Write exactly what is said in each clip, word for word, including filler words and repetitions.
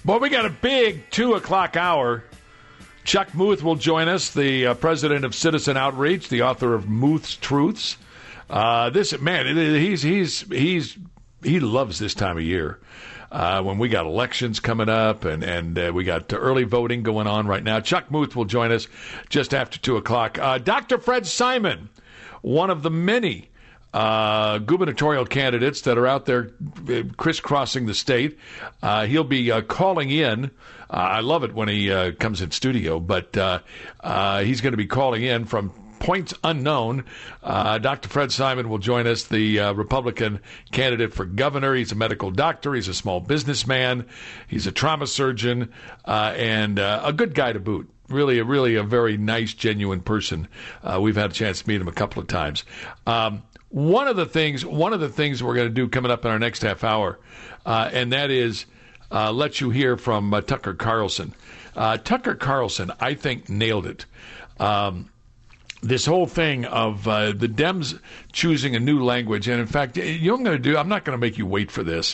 Well, we got a big two o'clock hour. Chuck Muth will join us, the uh, president of Citizen Outreach, the author of Muth's Truths. Uh, this man, he's he's he's he loves this time of year uh, when we got elections coming up and and uh, we got early voting going on right now. Chuck Muth will join us just after two o'clock. Uh, Doctor Fred Simon, one of the many Uh, gubernatorial candidates that are out there uh, crisscrossing the state. Uh, he'll be uh, calling in. Uh, I love it when he uh, comes in studio, but uh, uh, he's going to be calling in from points unknown. Uh, Doctor Fred Simon will join us, the uh, Republican candidate for governor. He's a medical doctor. He's a small businessman. He's a trauma surgeon uh, and uh, a good guy to boot. Really, really a very nice, genuine person. Uh, we've had a chance to meet him a couple of times. Um, One of the things, one of the things we're going to do coming up in our next half hour, uh, and that is uh, let you hear from uh, Tucker Carlson. Uh, Tucker Carlson, I think, nailed it. Um, this whole thing of uh, the Dems choosing a new language, and in fact, you know what I'm going to do? I'm not going to make you wait for this.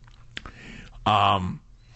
Um,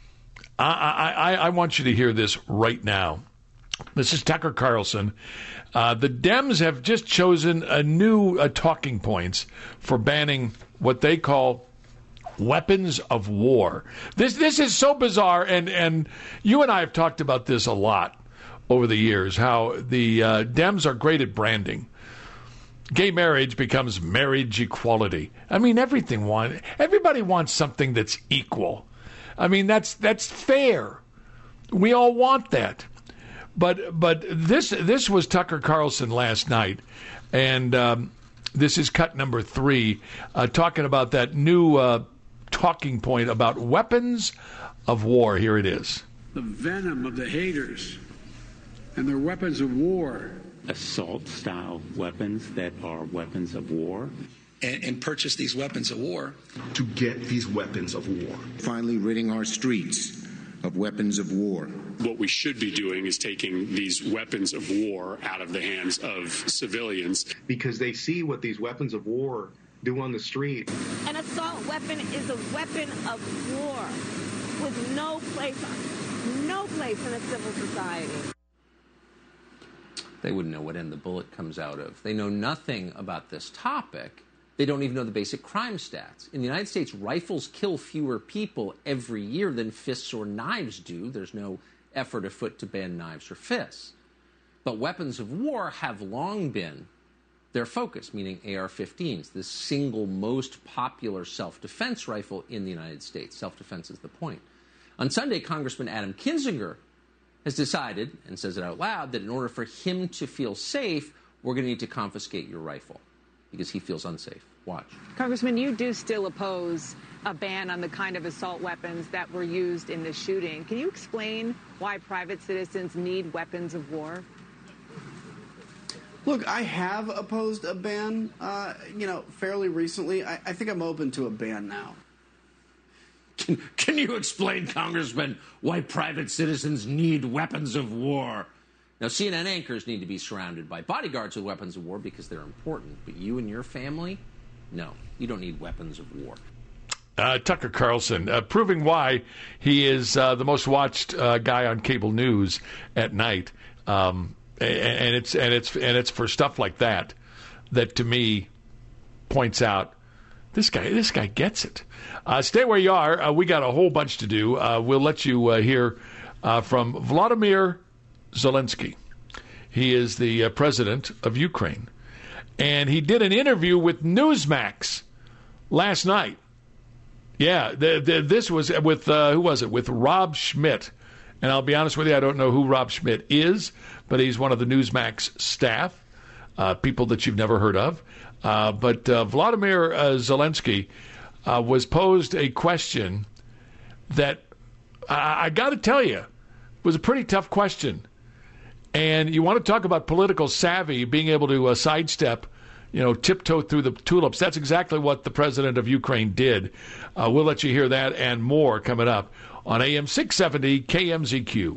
I, I, I want you to hear this right now. This is Tucker Carlson. Uh, the Dems have just chosen a new uh, talking points for banning what they call weapons of war. This this is so bizarre, and, and you and I have talked about this a lot over the years, how the uh, Dems are great at branding. Gay marriage becomes marriage equality. I mean, everything want, everybody wants something that's equal. I mean, that's that's fair. We all want that. But but this this was Tucker Carlson last night, and um, this is cut number three, uh, talking about that new uh, talking point about weapons of war. Here it is. The venom of the haters and their weapons of war. Assault-style weapons that are weapons of war. And, and purchase these weapons of war. To get these weapons of war. Finally ridding our streets of weapons of war. What we should be doing is taking these weapons of war out of the hands of civilians. Because they see what these weapons of war do on the street. An assault weapon is a weapon of war with no place, no place in a civil society. They wouldn't know what end the bullet comes out of. They know nothing about this topic. They don't even know the basic crime stats. In the United States, rifles kill fewer people every year than fists or knives do. There's no effort afoot to ban knives or fists. But weapons of war have long been their focus, meaning A R fifteens, the single most popular self-defense rifle in the United States. Self-defense is the point. On Sunday, Congressman Adam Kinzinger has decided, and says it out loud, that in order for him to feel safe, we're going to need to confiscate your rifle. Because he feels unsafe. Watch. Congressman, you do still oppose a ban on the kind of assault weapons that were used in this shooting. Can you explain why private citizens need weapons of war? Look, I have opposed a ban, uh, you know, fairly recently. I, I think I'm open to a ban now. Can, can you explain, Congressman, why private citizens need weapons of war? Now, C N N anchors need to be surrounded by bodyguards with weapons of war because they're important. But you and your family, no, you don't need weapons of war. Uh, Tucker Carlson, uh, proving why he is uh, the most watched uh, guy on cable news at night, um, and, and it's and it's and it's for stuff like that that to me points out this guy. This guy gets it. Uh, stay where you are. Uh, we got a whole bunch to do. Uh, we'll let you uh, hear uh, from Vladimir Zelensky. He is the uh, president of Ukraine. And he did an interview with Newsmax last night. Yeah, the, the, this was with, uh, who was it? With Rob Schmidt. And I'll be honest with you, I don't know who Rob Schmidt is, but he's one of the Newsmax staff, uh, people that you've never heard of. Uh, but uh, Vladimir uh, Zelensky uh, was posed a question that, I, I got to tell you, was a pretty tough question. And you want to talk about political savvy, being able to uh, sidestep, you know, tiptoe through the tulips. That's exactly what the president of Ukraine did. Uh, we'll let you hear that and more coming up on A M six seventy K M Z Q.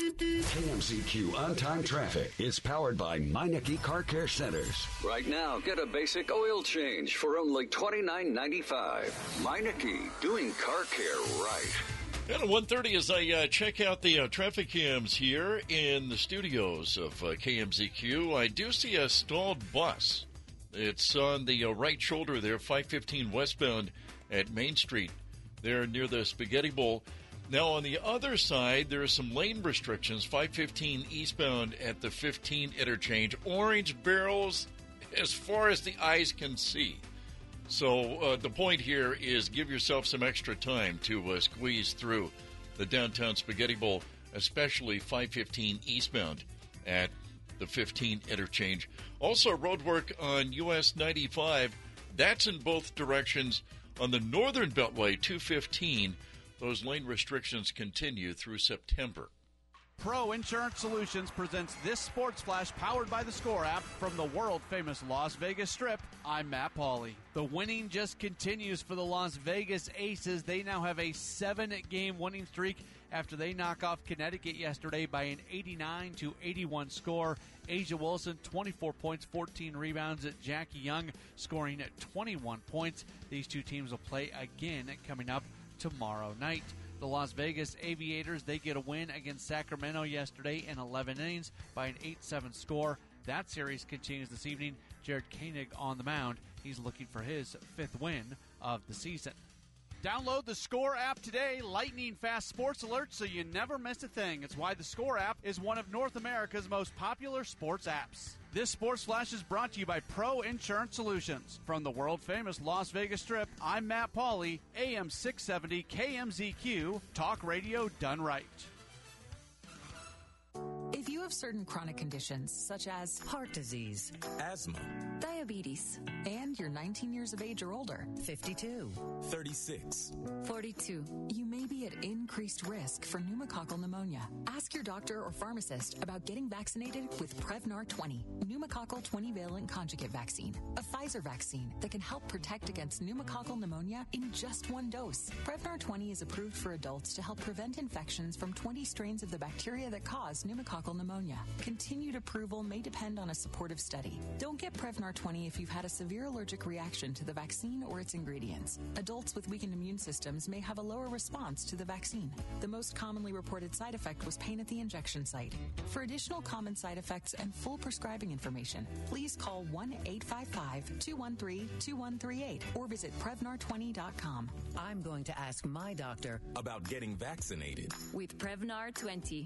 K M Z Q On-Time Traffic is powered by Meineke Car Care Centers. Right now, get a basic oil change for only twenty-nine ninety-five. Meineke, doing car care right. And at one thirty, as I uh, check out the uh, traffic cams here in the studios of uh, K M Z Q, I do see a stalled bus. It's on the uh, right shoulder there, five fifteen westbound at Main Street, there near the Spaghetti Bowl. Now, on the other side, there are some lane restrictions, five fifteen eastbound at the fifteen interchange. Orange barrels as far as the eyes can see. So uh, the point here is give yourself some extra time to uh, squeeze through the downtown Spaghetti Bowl, especially five fifteen eastbound at the fifteen interchange. Also, road work on U S ninety-five. That's in both directions. On the northern beltway, two fifteen, those lane restrictions continue through September. Pro Insurance Solutions presents this Sports Flash powered by the Score app from the world-famous Las Vegas Strip. I'm Matt Pauley. The winning just continues for the Las Vegas Aces. They now have a seven-game winning streak after they knock off Connecticut yesterday by an eighty-nine to eighty-one score. A'ja Wilson, twenty-four points, fourteen rebounds. Jackie Young scoring at twenty-one points. These two teams will play again coming up tomorrow night. The Las Vegas Aviators, they get a win against Sacramento yesterday in eleven innings by an eight seven score. That series continues this evening. Jared Koenig on the mound. He's looking for his fifth win of the season. Download the Score app today. Lightning fast sports alerts so you never miss a thing. It's why the Score app is one of North America's most popular sports apps. This Sports Flash is brought to you by Pro Insurance Solutions. From the world-famous Las Vegas Strip, I'm Matt Pauley, A M six seventy K M Z Q, talk radio done right. If you have certain chronic conditions, such as heart disease, asthma, diabetes, and you're nineteen years of age or older, fifty-two, thirty-six, forty-two, you may be at increased risk for pneumococcal pneumonia. Ask your doctor or pharmacist about getting vaccinated with Prevnar twenty, pneumococcal twenty-valent conjugate vaccine, a Pfizer vaccine that can help protect against pneumococcal pneumonia in just one dose. Prevnar twenty is approved for adults to help prevent infections from twenty strains of the bacteria that cause pneumococcal pneumonia. Continued approval may depend on a supportive study. Don't get Prevnar twenty if you've had a severe allergic reaction to the vaccine or its ingredients. Adults with weakened immune systems may have a lower response to the vaccine. The most commonly reported side effect was pain at the injection site. For additional common side effects and full prescribing information, please call one eight five five, two one three, two one three eight or visit Prevnar twenty dot com. I'm going to ask my doctor about getting vaccinated with Prevnar twenty.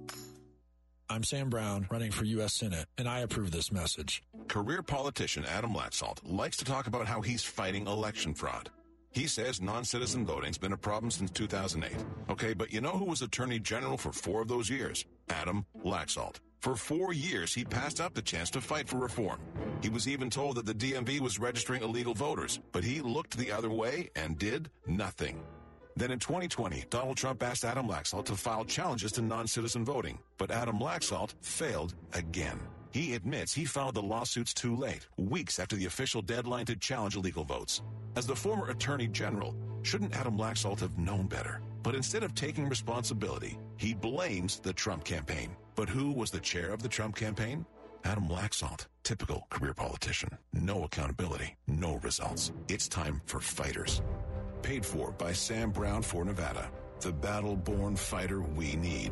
I'm Sam Brown, running for U S Senate, and I approve this message. Career politician Adam Laxalt likes to talk about how he's fighting election fraud. He says non-citizen voting's been a problem since two thousand eight. Okay, but you know who was Attorney General for four of those years? Adam Laxalt. For four years, he passed up the chance to fight for reform. He was even told that the D M V was registering illegal voters, but he looked the other way and did nothing. Then in twenty twenty, Donald Trump asked Adam Laxalt to file challenges to non-citizen voting, but Adam Laxalt failed again. He admits he filed the lawsuits too late, weeks after the official deadline to challenge illegal votes. As the former Attorney General, shouldn't Adam Laxalt have known better? But instead of taking responsibility, he blames the Trump campaign. But who was the chair of the Trump campaign? Adam Laxalt. Typical career politician. No accountability, no results. It's time for fighters. Paid for by Sam Brown for Nevada. The battle-born fighter we need.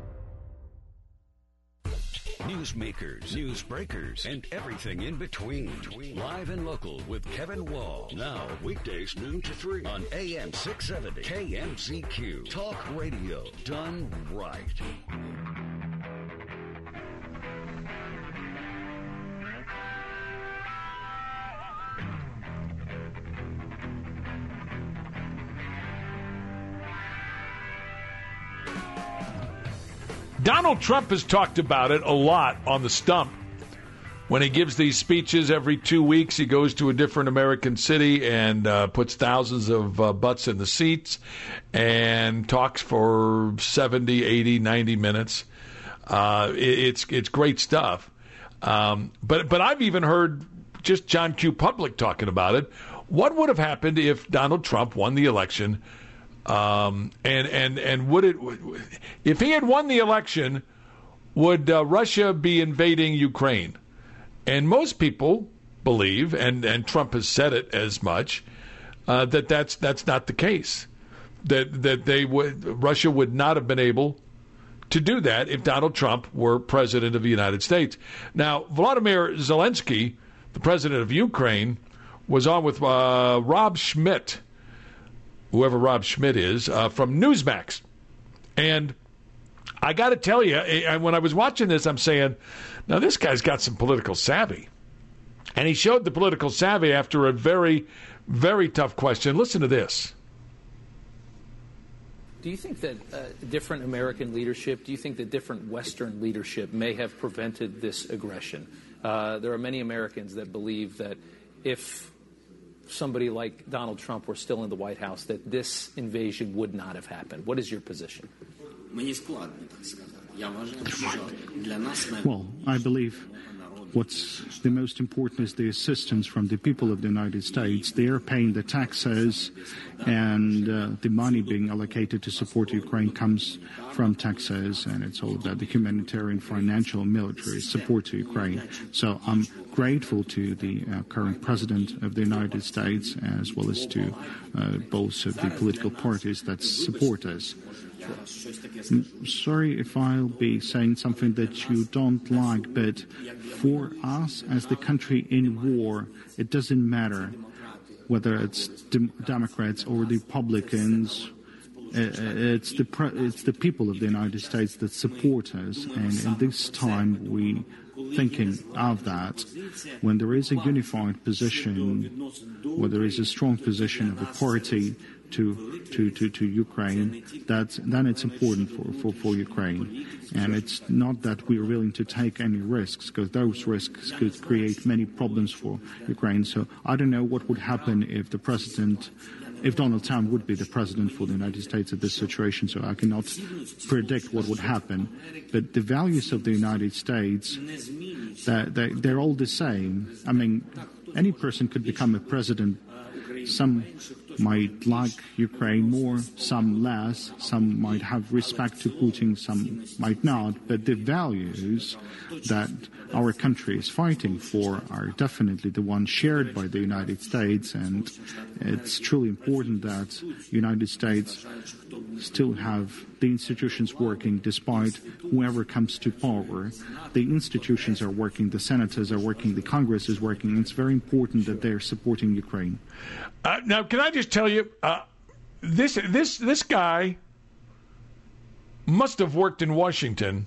Newsmakers, newsbreakers, and everything in between. Live and local with Kevin Wall. Now, weekdays noon to three on A M six seventy K M Z Q. Talk radio done right. Donald Trump has talked about it a lot on the stump. When he gives these speeches every two weeks, he goes to a different American city and uh, puts thousands of uh, butts in the seats and talks for seventy, eighty, ninety minutes. Uh, it, it's it's great stuff. Um, but but I've even heard just John Q. Public talking about it. What would have happened if Donald Trump won the election? Um, and, and, and would it, If he had won the election, would uh, Russia be invading Ukraine? And most people believe, and, and Trump has said it as much, uh, that that's that's not the case. That that they would Russia would not have been able to do that if Donald Trump were president of the United States. Now, Volodymyr Zelensky, the president of Ukraine, was on with uh, Rob Schmidt, whoever Rob Schmidt is, uh, from Newsmax. And I got to tell you, when I was watching this, I'm saying, now this guy's got some political savvy. And he showed the political savvy after a very, very tough question. Listen to this. Do you think that uh, different American leadership, do you think that different Western leadership may have prevented this aggression? Uh, there are many Americans that believe that if somebody like Donald Trump were still in the White House, that this invasion would not have happened. What is your position? Well, I believe what's the most important is the assistance from the people of the United States. They are paying the taxes, and uh, the money being allocated to support Ukraine comes from taxes, and it's all about the humanitarian, financial, military support to Ukraine. So I'm grateful to the uh, current president of the United States, as well as to uh, both of the political parties that support us. I'm sorry if I'll be saying something that you don't like, but for us as the country in war, it doesn't matter whether it's dem- Democrats or Republicans. It's the pre- it's the people of the United States that support us, and in this time we thinking of that. When there is a unified position, when there is a strong position of a party to to, to, to Ukraine, that's, then it's important for, for, for Ukraine. And it's not that we're willing to take any risks, because those risks could create many problems for Ukraine. So I don't know what would happen if the president, if Donald Trump would be the president for the United States at this situation, so I cannot predict what would happen. But the values of the United States, that they, they're all the same. I mean, any person could become a president. Some might like Ukraine more, some less, some might have respect to Putin, some might not, but the values that our country is fighting for are definitely the ones shared by the United States, and it's truly important that the United States still have the institutions working despite whoever comes to power. The institutions are working, the senators are working, the Congress is working. It's very important that they're supporting Ukraine. Uh, now, can I just tell you, uh, this this this guy must have worked in Washington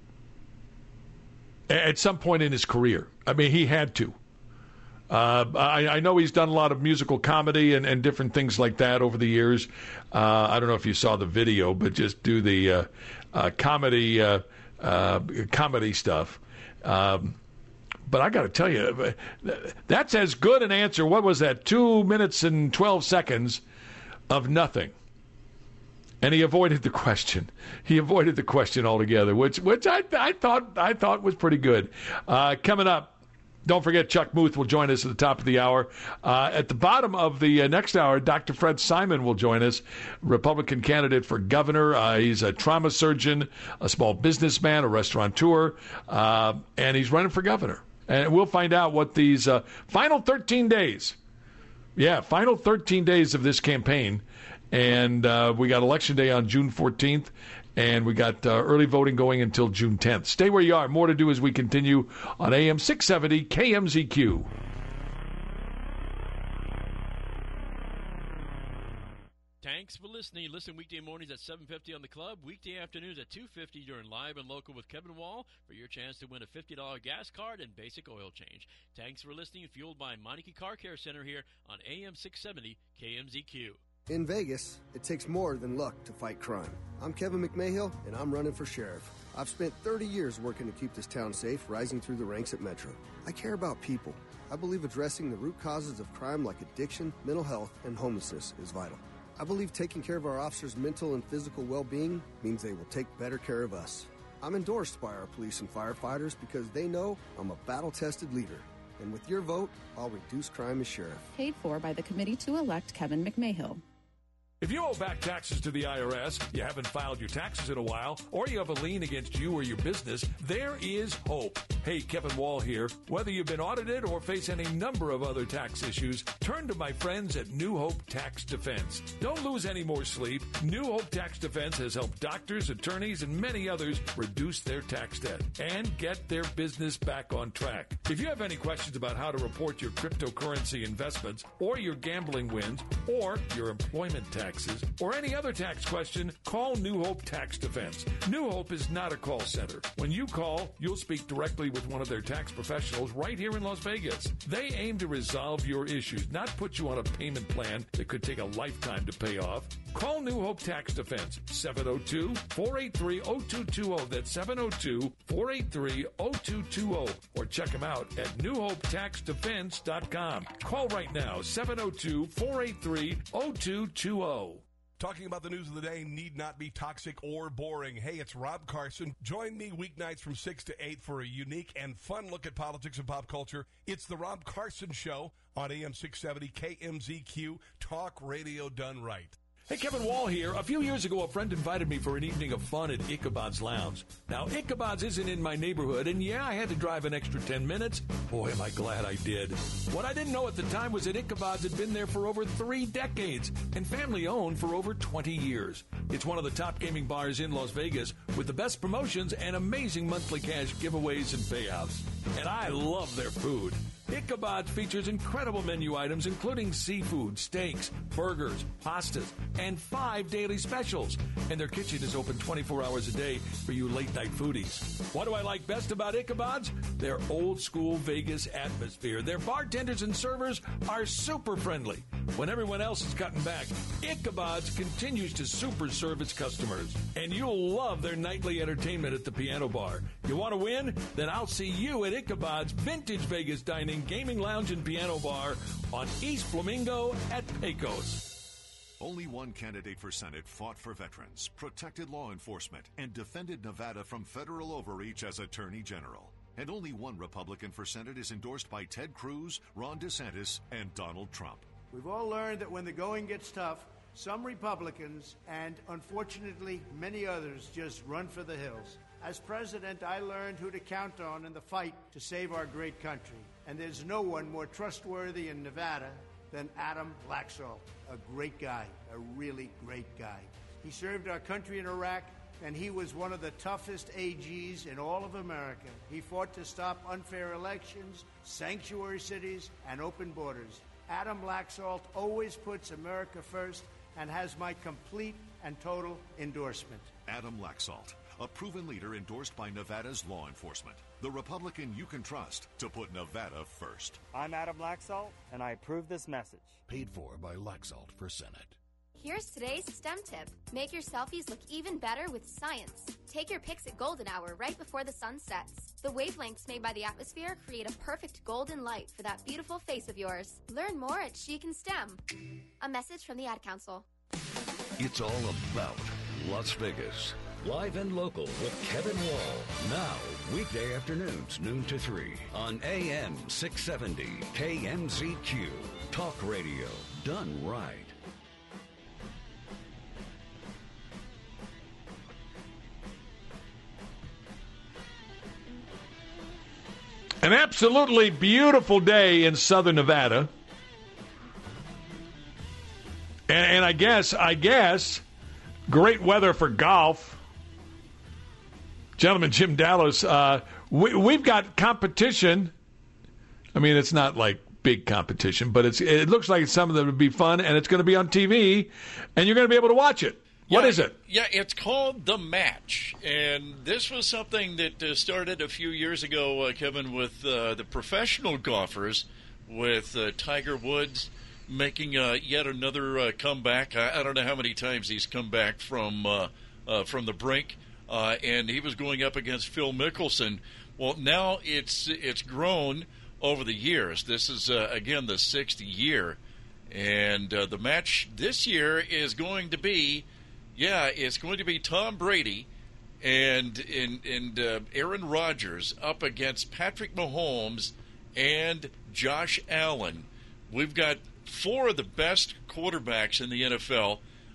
at some point in his career. I mean, he had to. Uh, I, I know he's done a lot of musical comedy and, and different things like that over the years. Uh, I don't know if you saw the video, but just do the uh, uh, comedy uh, uh, comedy stuff. Um, but I got to tell you, that's as good an answer. What was that? Two minutes and twelve seconds of nothing. And he avoided the question. He avoided the question altogether, which which I I thought I thought was pretty good. Uh, coming up. Don't forget, Chuck Muth will join us at the top of the hour. Uh, at the bottom of the uh, next hour, Doctor Fred Simon will join us, Republican candidate for governor. Uh, he's a trauma surgeon, a small businessman, a restaurateur, uh, and he's running for governor. And we'll find out what these uh, final thirteen days, yeah, final thirteen days of this campaign. And uh, we got Election Day on June fourteenth. And we got uh, early voting going until June tenth. Stay where you are. More to do as we continue on A M six seventy K M Z Q. Thanks for listening. Listen weekday mornings at seven fifty on the Club, weekday afternoons at two fifty during Live and Local with Kevin Wall for your chance to win a fifty dollars gas card and basic oil change. Thanks for listening. Fueled by Meineke Car Care Center here on A M six seventy K M Z Q. In Vegas, it takes more than luck to fight crime. I'm Kevin McMahill, and I'm running for sheriff. I've spent thirty years working to keep this town safe, rising through the ranks at Metro. I care about people. I believe addressing the root causes of crime like addiction, mental health, and homelessness is vital. I believe taking care of our officers' mental and physical well-being means they will take better care of us. I'm endorsed by our police and firefighters because they know I'm a battle-tested leader. And with your vote, I'll reduce crime as sheriff. Paid for by the committee to elect Kevin McMahill. If you owe back taxes to the I R S, you haven't filed your taxes in a while, or you have a lien against you or your business, there is hope. Hey, Kevin Wall here. Whether you've been audited or face any number of other tax issues, turn to my friends at New Hope Tax Defense. Don't lose any more sleep. New Hope Tax Defense has helped doctors, attorneys, and many others reduce their tax debt and get their business back on track. If you have any questions about how to report your cryptocurrency investments or your gambling wins or your employment tax, taxes, or any other tax question, call New Hope Tax Defense. New Hope is not a call center. When you call, you'll speak directly with one of their tax professionals right here in Las Vegas. They aim to resolve your issues, not put you on a payment plan that could take a lifetime to pay off. Call New Hope Tax Defense, seven oh two, four eight three, oh two two oh. That's seven oh two, four eight three, oh two two oh. Or check them out at new hope tax defense dot com. Call right now, seven oh two, four eight three, oh two two oh. Talking about the news of the day need not be toxic or boring. Hey, it's Rob Carson. Join me weeknights from six to eight for a unique and fun look at politics and pop culture. It's the Rob Carson Show on A M six seventy K M Z Q, talk radio done right. Hey, Kevin Wall here. A few years ago, a friend invited me for an evening of fun at Ichabod's Lounge. Now, Ichabod's isn't in my neighborhood, and yeah, I had to drive an extra ten minutes. Boy, am I glad I did. What I didn't know at the time was that Ichabod's had been there for over three decades and family-owned for over twenty years. It's one of the top gaming bars in Las Vegas with the best promotions and amazing monthly cash giveaways and payouts. And I love their food. Ichabod features incredible menu items including seafood, steaks, burgers, pastas, and five daily specials. And their kitchen is open twenty-four hours a day for you late-night foodies. What do I like best about Ichabod's? Their old-school Vegas atmosphere. Their bartenders and servers are super friendly. When everyone else is cutting back, Ichabod's continues to super serve its customers. And you'll love their nightly entertainment at the piano bar. You want to win? Then I'll see you at Ichabod's Vintage Vegas Dining, Gaming Lounge, and Piano Bar on East Flamingo at Pecos. Only one candidate for Senate fought for veterans, protected law enforcement, and defended Nevada from federal overreach as Attorney General. And only one Republican for Senate is endorsed by Ted Cruz, Ron DeSantis, and Donald Trump. We've all learned that when the going gets tough, some Republicans, and unfortunately many others, just run for the hills. As president, I learned who to count on in the fight to save our great country. And there's no one more trustworthy in Nevada than Adam Laxalt, a great guy, a really great guy. He served our country in Iraq, and he was one of the toughest A Gs in all of America. He fought to stop unfair elections, sanctuary cities, and open borders. Adam Laxalt always puts America first and has my complete and total endorsement. Adam Laxalt, a proven leader endorsed by Nevada's law enforcement. The Republican you can trust to put Nevada first. I'm Adam Laxalt, and I approve this message. Paid for by Laxalt for Senate. Here's today's STEM tip. Make your selfies look even better with science. Take your pics at golden hour right before the sun sets. The wavelengths made by the atmosphere create a perfect golden light for that beautiful face of yours. Learn more at Chic and STEM. A message from the Ad Council. It's all about Las Vegas. Live and local with Kevin Wall. Now, weekday afternoons, noon to three on A M six seventy K M Z Q. Talk radio done right. An absolutely beautiful day in southern Nevada. And, and I guess, I guess, great weather for golf. Gentleman Jim Dallas, uh, we, we've got competition. I mean, it's not like big competition, but it's it looks like it's something that would be fun, and it's going to be on T V, and you're going to be able to watch it. What yeah, is it? Yeah, it's called The Match, and this was something that uh, started a few years ago, uh, Kevin, with uh, the professional golfers, with uh, Tiger Woods making uh, yet another uh, comeback. I, I don't know how many times he's come back from uh, uh, from the brink. Uh, and he was going up against Phil Mickelson. Well, now it's it's grown over the years. This is, uh, again, the sixth year. And uh, the match this year is going to be, yeah, it's going to be Tom Brady and, and, and uh, Aaron Rodgers up against Patrick Mahomes and Josh Allen. We've got four of the best quarterbacks in the N F L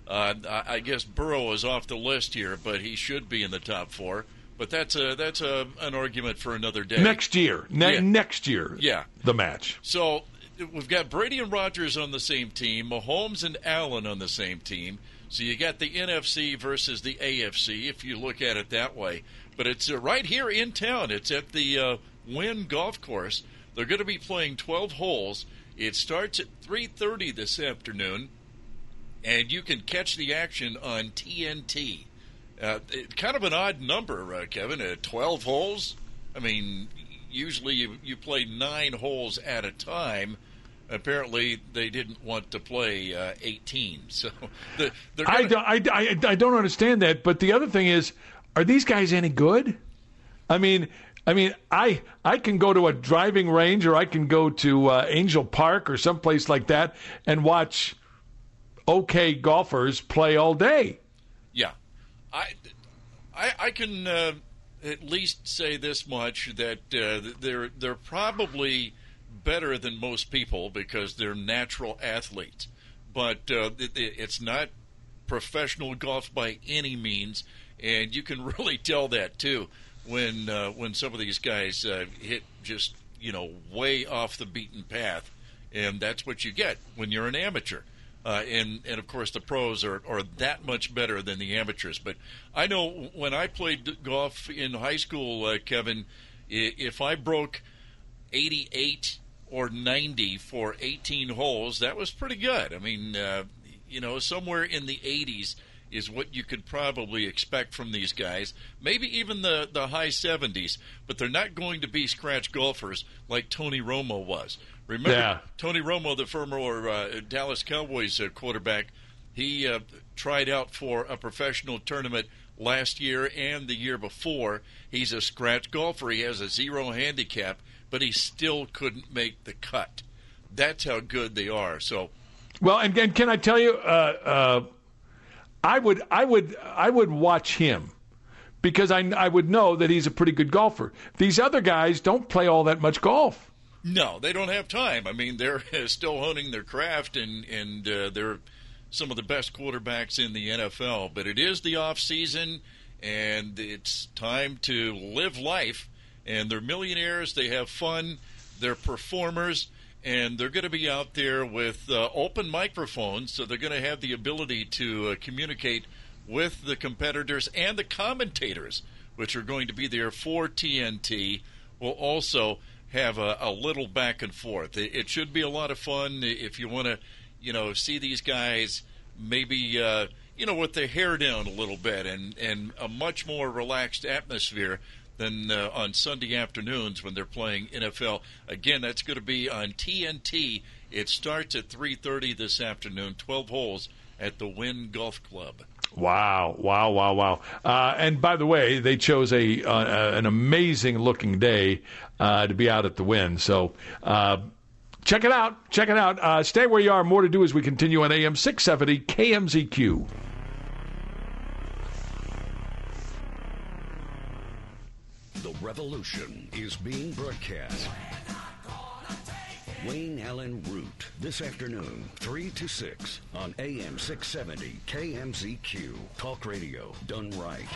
Uh, I, I guess Burrow is off the list here, but he should be in the top four. But that's a that's a an argument for another day. Next year, ne- yeah. next year, yeah, the match. So we've got Brady and Rodgers on the same team, Mahomes and Allen on the same team. So you got the N F C versus the A F C, if you look at it that way. But it's uh, right here in town. It's at the uh, Wynn Golf Course. They're going to be playing twelve holes. It starts at three thirty this afternoon, and you can catch the action on T N T. Uh, it, kind of an odd number, uh, Kevin, uh, twelve holes. I mean, usually you, you play nine holes at a time. Apparently, they didn't want to play uh, eighteen. So the, they're gonna... I, don't, I, I, I don't understand that. But the other thing is, are these guys any good? I mean, I mean, I I can go to a driving range, or I can go to uh, Angel Park or someplace like that and watch okay golfers play all day. Yeah. I, I, I can uh, at least say this much, that uh, they're they're probably better than most people because they're natural athletes. But uh, it, it's not professional golf by any means, and you can really tell that too when uh, when some of these guys uh, hit just you know way off the beaten path, and that's what you get when you're an amateur. Uh, and, and, of course, the pros are, are that much better than the amateurs. But I know when I played golf in high school, uh, Kevin, if I broke eighty-eight or ninety for eighteen holes, that was pretty good. I mean, uh, you know, somewhere in the eighties is what you could probably expect from these guys. Maybe even the, the high seventies, but they're not going to be scratch golfers like Tony Romo was. Remember, yeah. Tony Romo, the former uh, Dallas Cowboys uh, quarterback, he uh, tried out for a professional tournament last year and the year before. He's a scratch golfer. He has a zero handicap, but he still couldn't make the cut. That's how good they are. So, well, and, and can I tell you, uh, uh, I would, I would, I would watch him because I, I would know that he's a pretty good golfer. These other guys don't play all that much golf. No, they don't have time. I mean, they're still honing their craft, and, and uh, they're some of the best quarterbacks in the N F L. But it is the off season, and it's time to live life. And they're millionaires. They have fun. They're performers, and they're going to be out there with uh, open microphones, so they're going to have the ability to uh, communicate with the competitors and the commentators, which are going to be there for T N T, will also have a, a little back and forth. It, it should be a lot of fun if you want to, you know, see these guys maybe, uh, you know, with their hair down a little bit and, and a much more relaxed atmosphere than uh, on Sunday afternoons when they're playing N F L. Again, that's going to be on T N T. It starts at three thirty this afternoon, twelve holes at the Wynn Golf Club. Wow, wow, wow, wow. Uh, and by the way, they chose a uh, an amazing-looking day uh, to be out at the Wynn. So uh, check it out. Check it out. Uh, stay where you are. More to do as we continue on A M six seventy K M Z Q. The revolution is being broadcast. Wayne Allen Root, this afternoon, three to six on A M six seventy K M Z Q. Talk radio done right.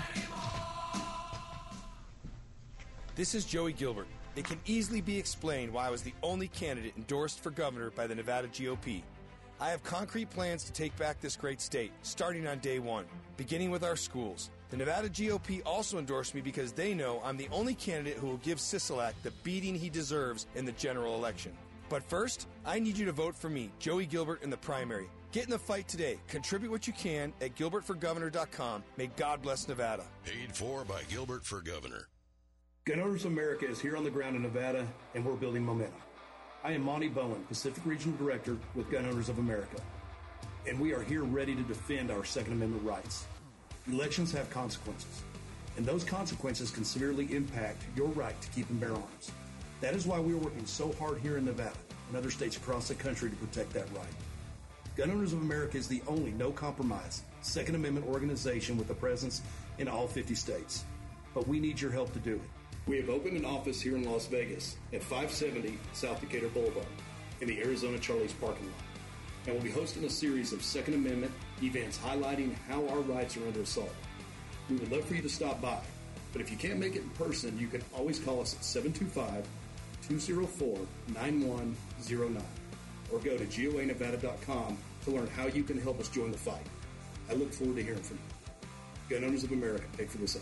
This is Joey Gilbert. It can easily be explained why I was the only candidate endorsed for governor by the Nevada G O P. I have concrete plans to take back this great state, starting on day one, beginning with our schools. The Nevada G O P also endorsed me because they know I'm the only candidate who will give Sisolak the beating he deserves in the general election. But first, I need you to vote for me, Joey Gilbert, in the primary. Get in the fight today. Contribute what you can at gilbert for governor dot com. May God bless Nevada. Paid for by Gilbert for Governor. Gun Owners America is here on the ground in Nevada, and we're building momentum. I am Monty Bowen, Pacific Regional Director with Gun Owners of America, and we are here ready to defend our Second Amendment rights. Elections have consequences, and those consequences can severely impact your right to keep and bear arms. That is why we are working so hard here in Nevada and other states across the country to protect that right. Gun Owners of America is the only no-compromise Second Amendment organization with a presence in all fifty states. But we need your help to do it. We have opened an office here in Las Vegas at five seventy South Decatur Boulevard in the Arizona Charlie's parking lot. And we'll be hosting a series of Second Amendment events highlighting how our rights are under assault. We would love for you to stop by, but if you can't make it in person, you can always call us at seven two five, two oh four, nine one oh nine or go to G O A Nevada dot com to learn how you can help us join the fight. I look forward to hearing from you. Gun Owners of America, pay for this ad.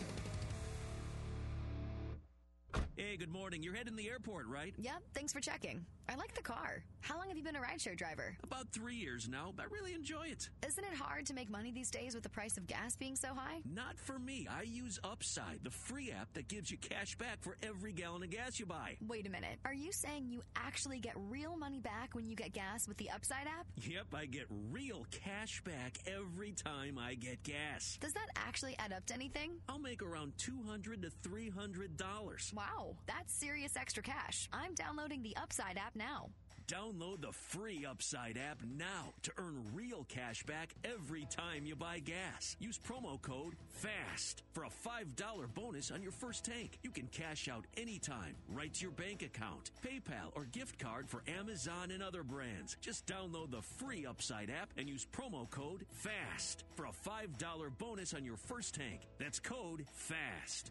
Hey, good morning. You're heading to the airport, right? Yep, thanks for checking. I like the car. How long have you been a rideshare driver? About three years now, but I really enjoy it. Isn't it hard to make money these days with the price of gas being so high? Not for me. I use Upside, the free app that gives you cash back for every gallon of gas you buy. Wait a minute. Are you saying you actually get real money back when you get gas with the Upside app? Yep, I get real cash back every time I get gas. Does that actually add up to anything? I'll make around two hundred to three hundred dollars. Wow, that's serious extra cash. I'm downloading the Upside app now. Download the free Upside app now to earn real cash back every time you buy gas. Use promo code FAST for a five dollar bonus on your first tank. You can cash out anytime, right to your bank account, PayPal, or gift card for Amazon and other brands. Just download the free Upside app and use promo code FAST for a five dollar bonus on your first tank. That's code FAST.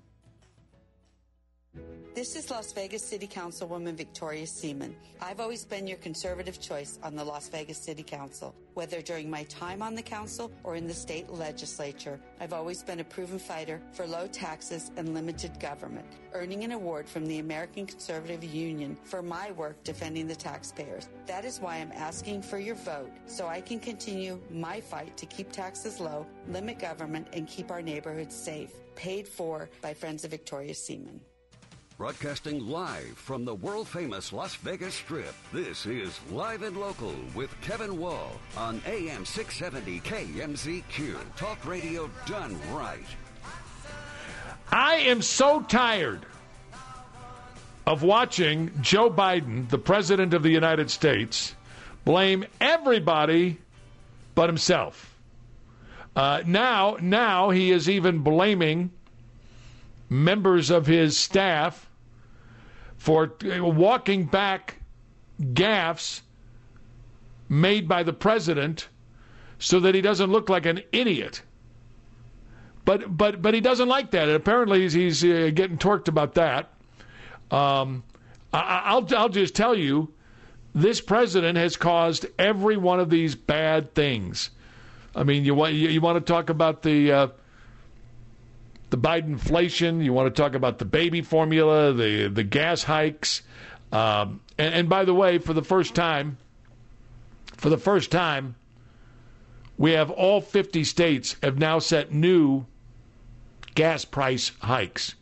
This is Las Vegas City Councilwoman Victoria Seaman. I've always been your conservative choice on the Las Vegas City Council. Whether during my time on the council or in the state legislature, I've always been a proven fighter for low taxes and limited government, earning an award from the American Conservative Union for my work defending the taxpayers. That is why I'm asking for your vote so I can continue my fight to keep taxes low, limit government, and keep our neighborhoods safe. Paid for by Friends of Victoria Seaman. Broadcasting live from the world-famous Las Vegas Strip, this is Live and Local with Kevin Wall on A M six seventy K M Z Q. Talk radio done right. I am so tired of watching Joe Biden, the President of the United States, blame everybody but himself. Uh, now, now he is even blaming members of his staff for walking back gaffes made by the president so that he doesn't look like an idiot. But but but he doesn't like that. And apparently he's, he's uh, getting torqued about that. Um, I, I'll I'll just tell you, this president has caused every one of these bad things. I mean, you want you, you want to talk about the uh, the Bidenflation, you want to talk about the baby formula, the the gas hikes, um, and, and by the way, for the first time, for the first time, we have all fifty states have now set new gas price hikes.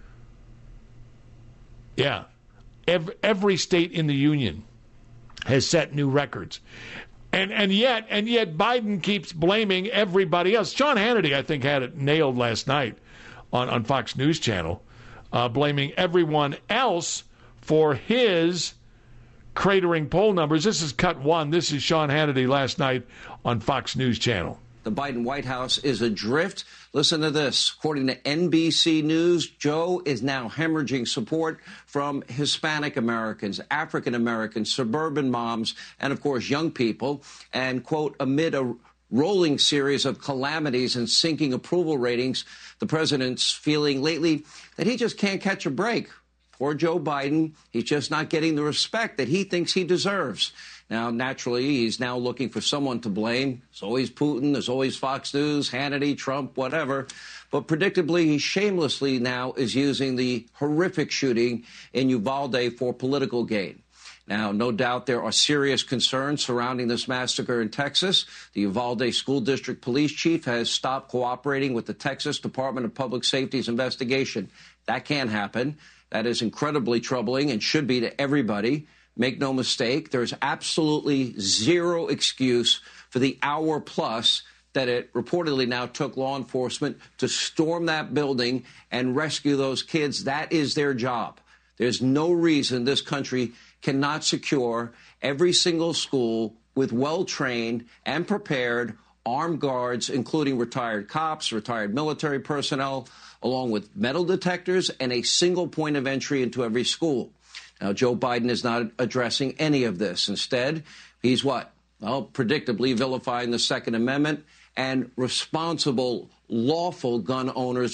Yeah, every, every state in the union has set new records. And and yet and yet Biden keeps blaming everybody else. Sean Hannity, I think, had it nailed last night on, on Fox News Channel, uh, blaming everyone else for his cratering poll numbers. This is cut one. This is Sean Hannity last night on Fox News Channel. The Biden White House is adrift. Listen to this. According to N B C News, Joe is now hemorrhaging support from Hispanic Americans, African Americans, suburban moms, and, of course, young people. And, quote, amid a rolling series of calamities and sinking approval ratings, the president's feeling lately that he just can't catch a break. Poor Joe Biden, he's just not getting the respect that he thinks he deserves. Now, naturally, he's now looking for someone to blame. There's always Putin, there's always Fox News, Hannity, Trump, whatever. But predictably, he shamelessly now is using the horrific shooting in Uvalde for political gain. Now, no doubt there are serious concerns surrounding this massacre in Texas. The Uvalde School District Police Chief has stopped cooperating with the Texas Department of Public Safety's investigation. That can't happen. That is incredibly troubling and should be to everybody. Make no mistake, there's absolutely zero excuse for the hour plus that it reportedly now took law enforcement to storm that building and rescue those kids. That is their job. There's no reason this country cannot secure every single school with well-trained and prepared armed guards, including retired cops, retired military personnel, along with metal detectors and a single point of entry into every school. Now, Joe Biden is not addressing any of this. Instead, he's what? Well, predictably vilifying the Second Amendment and responsible, lawful gun owners